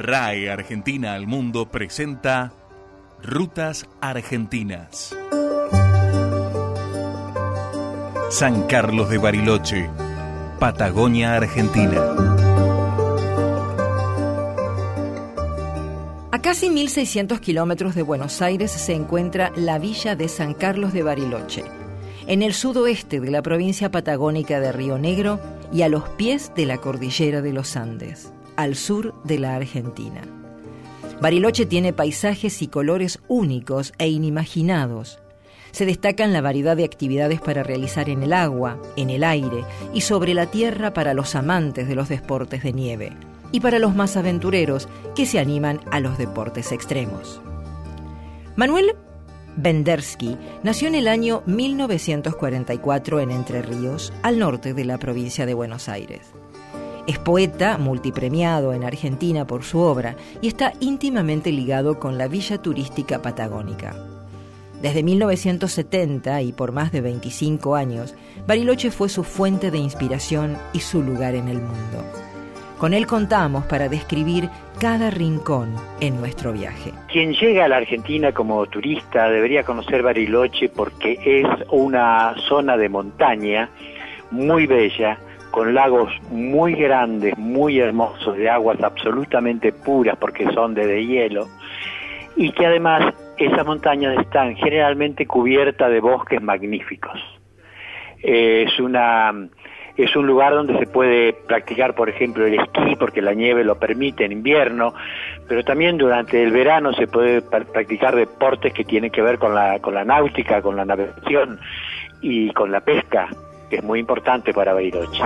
RAE Argentina al Mundo presenta Rutas Argentinas. San Carlos de Bariloche, Patagonia, Argentina. A casi 1.600 kilómetros de Buenos Aires se encuentra la villa de San Carlos de Bariloche, en el sudoeste de la provincia patagónica de Río Negro y a los pies de la cordillera de los Andes, al sur de la Argentina. Bariloche tiene paisajes y colores únicos e inimaginados. Se destacan la variedad de actividades para realizar en el agua, en el aire y sobre la tierra para los amantes de los deportes de nieve y para los más aventureros que se animan a los deportes extremos. Manuel Bendersky nació en el año 1944 en Entre Ríos, al norte de la provincia de Buenos Aires. Es poeta multipremiado en Argentina por su obra y está íntimamente ligado con la villa turística patagónica. Desde 1970 y por más de 25 años, Bariloche fue su fuente de inspiración y su lugar en el mundo. Con él contamos para describir cada rincón en nuestro viaje. Quien llega a la Argentina como turista debería conocer Bariloche porque es una zona de montaña muy bella, con lagos muy grandes, muy hermosos, de aguas absolutamente puras porque son de hielo, y que además esas montañas están generalmente cubiertas de bosques magníficos. Es un lugar donde se puede practicar, por ejemplo, el esquí, porque la nieve lo permite en invierno, pero también durante el verano se puede practicar deportes que tienen que ver con la náutica, con la navegación y con la pesca, que es muy importante para Bariloche.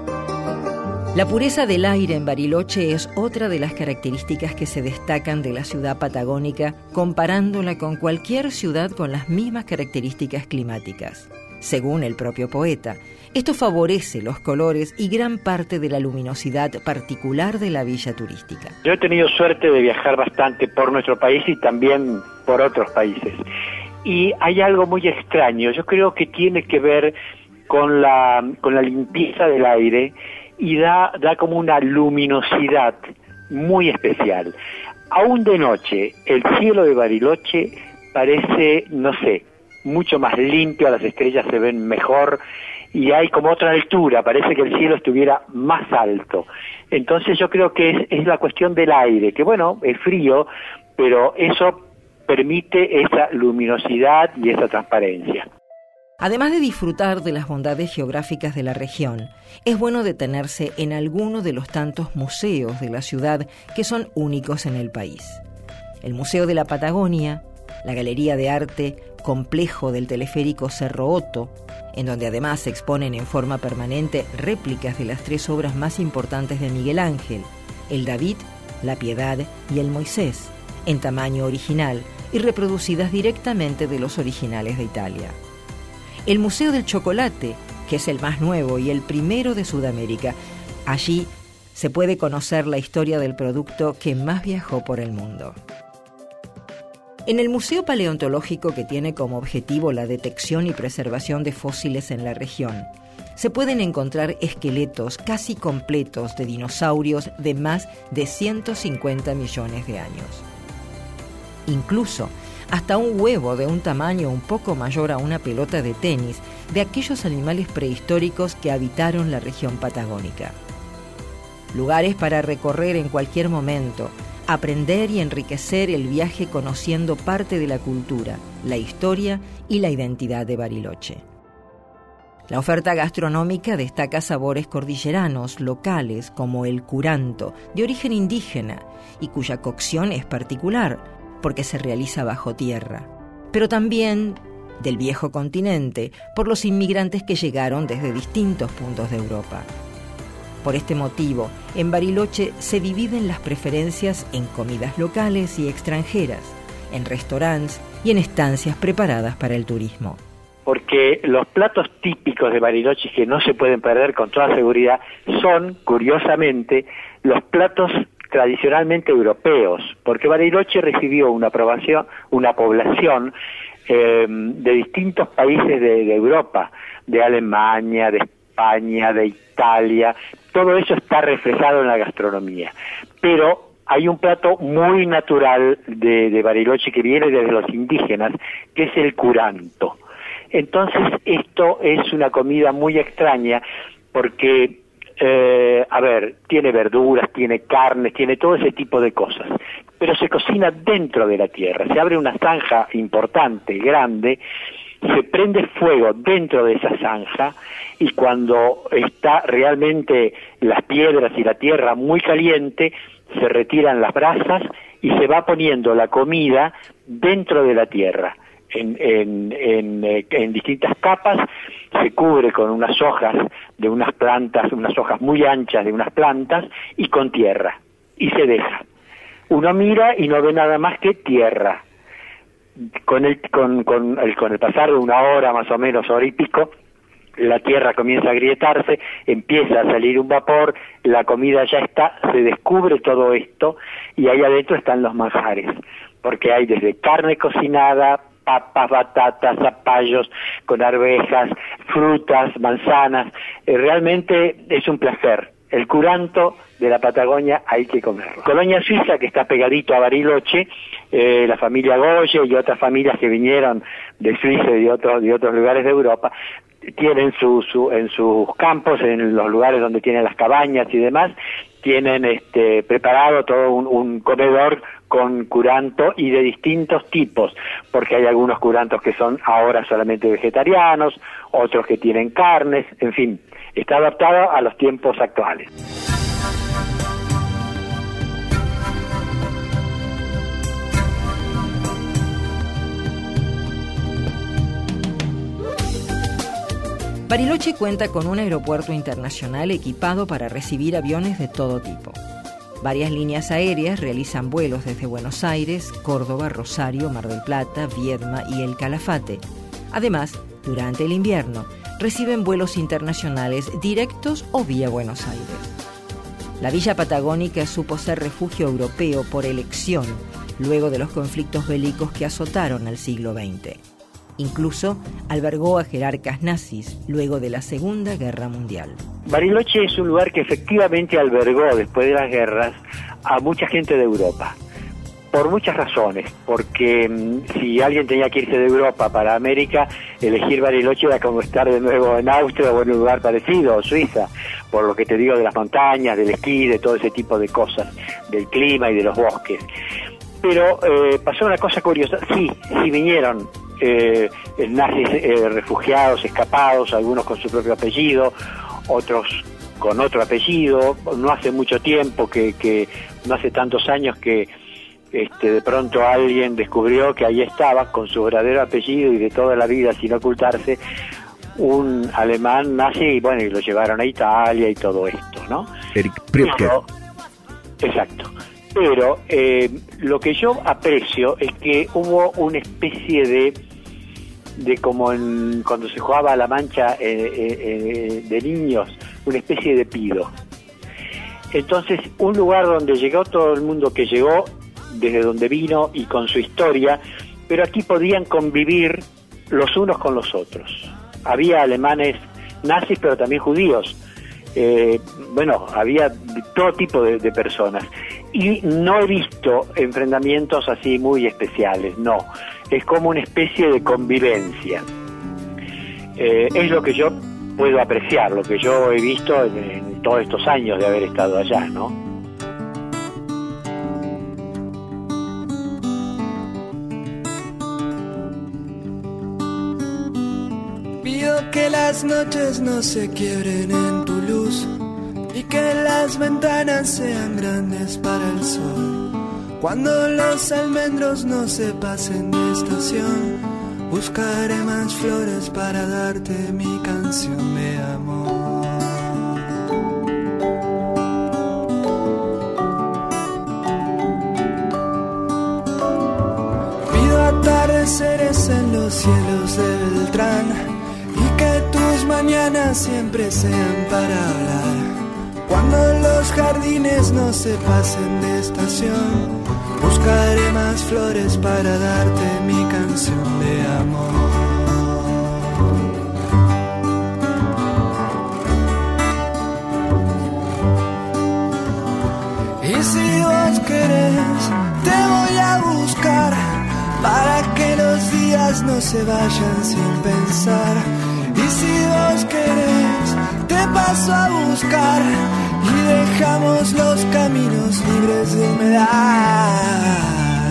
La pureza del aire en Bariloche es otra de las características que se destacan de la ciudad patagónica, comparándola con cualquier ciudad con las mismas características climáticas. Según el propio poeta, esto favorece los colores y gran parte de la luminosidad particular de la villa turística. Yo he tenido suerte de viajar bastante por nuestro país y también por otros países. Y hay algo muy extraño, yo creo que tiene que ver con la limpieza del aire y da como una luminosidad muy especial. Aún de noche, el cielo de Bariloche parece, no sé, mucho más limpio, las estrellas se ven mejor y hay como otra altura, parece que el cielo estuviera más alto. Entonces yo creo que es la cuestión del aire, que bueno, es frío, pero eso permite esa luminosidad y esa transparencia. Además de disfrutar de las bondades geográficas de la región, es bueno detenerse en alguno de los tantos museos de la ciudad que son únicos en el país. El Museo de la Patagonia, la Galería de Arte Complejo del Teleférico Cerro Otto, en donde además se exponen en forma permanente réplicas de las 3 obras más importantes de Miguel Ángel, el David, la Piedad y el Moisés, en tamaño original y reproducidas directamente de los originales de Italia. El Museo del Chocolate, que es el más nuevo y el primero de Sudamérica. Allí se puede conocer la historia del producto que más viajó por el mundo. En el Museo Paleontológico, que tiene como objetivo la detección y preservación de fósiles en la región, se pueden encontrar esqueletos casi completos de dinosaurios de más de 150 millones de años. Incluso hasta un huevo de un tamaño un poco mayor a una pelota de tenis de aquellos animales prehistóricos que habitaron la región patagónica. Lugares para recorrer en cualquier momento, aprender y enriquecer el viaje conociendo parte de la cultura, la historia y la identidad de Bariloche. La oferta gastronómica destaca sabores cordilleranos, locales, como el curanto, de origen indígena, y cuya cocción es particular, porque se realiza bajo tierra, pero también del viejo continente, por los inmigrantes que llegaron desde distintos puntos de Europa. Por este motivo, en Bariloche se dividen las preferencias en comidas locales y extranjeras, en restaurantes y en estancias preparadas para el turismo. Porque los platos típicos de Bariloche que no se pueden perder con toda seguridad son, curiosamente, los platos tradicionalmente europeos, porque Bariloche recibió una población de distintos países de Europa, de Alemania, de España, de Italia, todo eso está reflejado en la gastronomía. Pero hay un plato muy natural de Bariloche que viene desde los indígenas, que es el curanto. Entonces esto es una comida muy extraña porque, tiene verduras, tiene carnes, tiene todo ese tipo de cosas, pero se cocina dentro de la tierra, se abre una zanja importante, grande, se prende fuego dentro de esa zanja y cuando está realmente las piedras y la tierra muy caliente, se retiran las brasas y se va poniendo la comida dentro de la tierra. En distintas capas, se cubre con unas hojas de unas plantas, unas hojas muy anchas de unas plantas y con tierra, y se deja. Uno mira y no ve nada más que tierra. Con el pasar de una hora, más o menos, hora y pico, la tierra comienza a agrietarse, empieza a salir un vapor, la comida ya está, se descubre todo esto y ahí adentro están los manjares, porque hay desde carne cocinada, papas, batatas, zapallos con arvejas, frutas, manzanas. Realmente es un placer. El curanto de la Patagonia hay que comerlo. Colonia Suiza, que está pegadito a Bariloche, la familia Goye y otras familias que vinieron de Suiza y de otros lugares de Europa, tienen en sus campos, en los lugares donde tienen las cabañas y demás, tienen preparado todo un comedor con curanto y de distintos tipos, porque hay algunos curantos que son ahora solamente vegetarianos, otros que tienen carnes, en fin, está adaptado a los tiempos actuales. Bariloche cuenta con un aeropuerto internacional equipado para recibir aviones de todo tipo. Varias líneas aéreas realizan vuelos desde Buenos Aires, Córdoba, Rosario, Mar del Plata, Viedma y El Calafate. Además, durante el invierno, reciben vuelos internacionales directos o vía Buenos Aires. La Villa Patagónica supo ser refugio europeo por elección, luego de los conflictos bélicos que azotaron al siglo XX. Incluso albergó a jerarcas nazis luego de la Segunda Guerra Mundial. Bariloche es un lugar que efectivamente albergó, después de las guerras, a mucha gente de Europa, por muchas razones, porque si alguien tenía que irse de Europa para América, elegir Bariloche era como estar de nuevo en Austria o en un lugar parecido, o Suiza, por lo que te digo de las montañas, del esquí, de todo ese tipo de cosas, del clima y de los bosques. Pero pasó una cosa curiosa, sí vinieron nazis refugiados, escapados, algunos con su propio apellido, otros con otro apellido, no hace mucho tiempo, que no hace tantos años que de pronto alguien descubrió que ahí estaba, con su verdadero apellido y de toda la vida sin ocultarse, un alemán nazi, y bueno, y lo llevaron a Italia y todo esto, ¿no? Erich Priebke. Exacto. Pero lo que yo aprecio es que hubo una especie de como cuando se jugaba a la mancha de niños, una especie de pido. Entonces, un lugar donde llegó todo el mundo que llegó, desde donde vino y con su historia, pero aquí podían convivir los unos con los otros. Había alemanes nazis, pero también judíos. Había todo tipo de personas. Y no he visto enfrentamientos así muy especiales, no. Es como una especie de convivencia. Es lo que yo puedo apreciar, lo que yo he visto en todos estos años de haber estado allá, ¿no? Pido que las noches no se quiebren en tu luz y que las ventanas sean grandes para el sol. Cuando los almendros no se pasen de estación, buscaré más flores para darte mi canción de amor. Pido atardeceres en los cielos de Beltrán y que tus mañanas siempre sean para hablar. Cuando los jardines no se pasen de estación, buscaré más flores para darte mi canción de amor. Y si vos querés días no se vayan sin pensar. Y si vos querés, te paso a buscar y dejamos los caminos libres de humedad.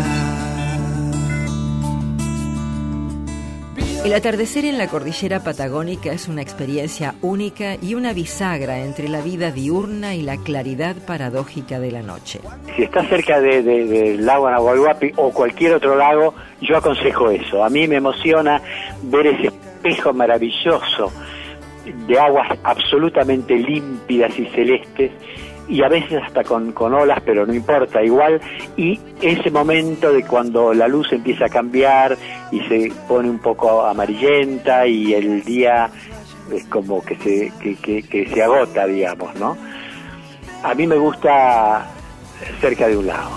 El atardecer en la cordillera patagónica es una experiencia única y una bisagra entre la vida diurna y la claridad paradójica de la noche. Si estás cerca del lago Nahuelhuapi o cualquier otro lago, yo aconsejo eso. A mí me emociona ver ese espejo maravilloso de aguas absolutamente límpidas y celestes, y a veces hasta con olas, pero no importa, igual. Y ese momento de cuando la luz empieza a cambiar y se pone un poco amarillenta y el día es como que se agota, digamos, ¿no? A mí me gusta cerca de un lago.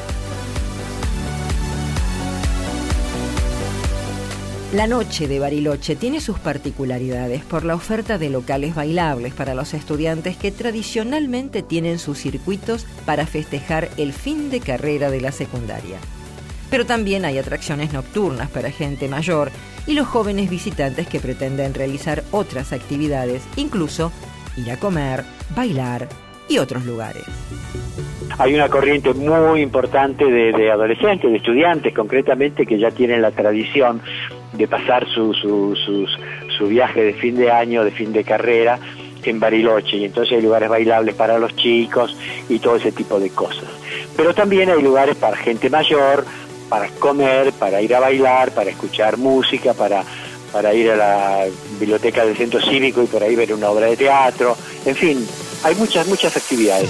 La noche de Bariloche tiene sus particularidades por la oferta de locales bailables para los estudiantes que tradicionalmente tienen sus circuitos para festejar el fin de carrera de la secundaria. Pero también hay atracciones nocturnas para gente mayor y los jóvenes visitantes que pretenden realizar otras actividades, incluso ir a comer, bailar y otros lugares. Hay una corriente muy importante de adolescentes, de estudiantes concretamente, que ya tienen la tradición de pasar su viaje de fin de año, de fin de carrera en Bariloche, y entonces hay lugares bailables para los chicos y todo ese tipo de cosas. Pero también hay lugares para gente mayor, para comer, para ir a bailar, para escuchar música, para ir a la biblioteca del centro cívico y por ahí ver una obra de teatro. En fin, hay muchas actividades.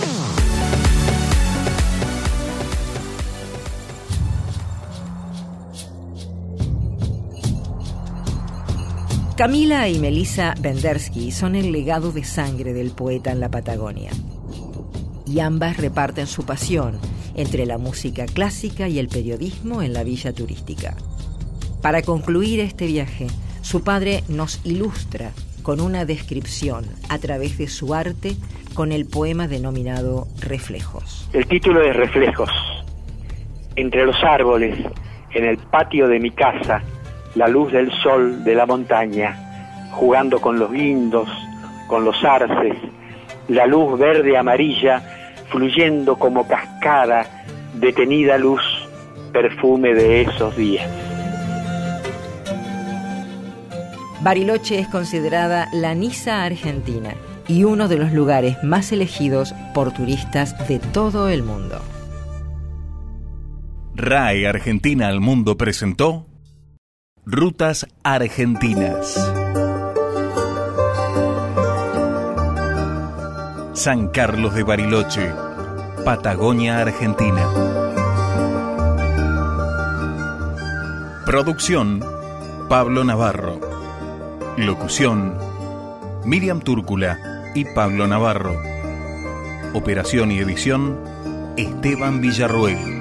Camila y Melissa Bendersky son el legado de sangre del poeta en la Patagonia. Y ambas reparten su pasión entre la música clásica y el periodismo en la villa turística. Para concluir este viaje, su padre nos ilustra con una descripción a través de su arte con el poema denominado Reflejos. El título es Reflejos. Entre los árboles, en el patio de mi casa, la luz del sol de la montaña, jugando con los guindos, con los arces, la luz verde amarilla, fluyendo como cascada, detenida luz, perfume de esos días. Bariloche es considerada la Niza argentina y uno de los lugares más elegidos por turistas de todo el mundo. RAE Argentina al Mundo presentó Rutas Argentinas. San Carlos de Bariloche, Patagonia, Argentina. Producción, Pablo Navarro. Locución, Miriam Túrcula y Pablo Navarro. Operación y edición, Esteban Villarruel.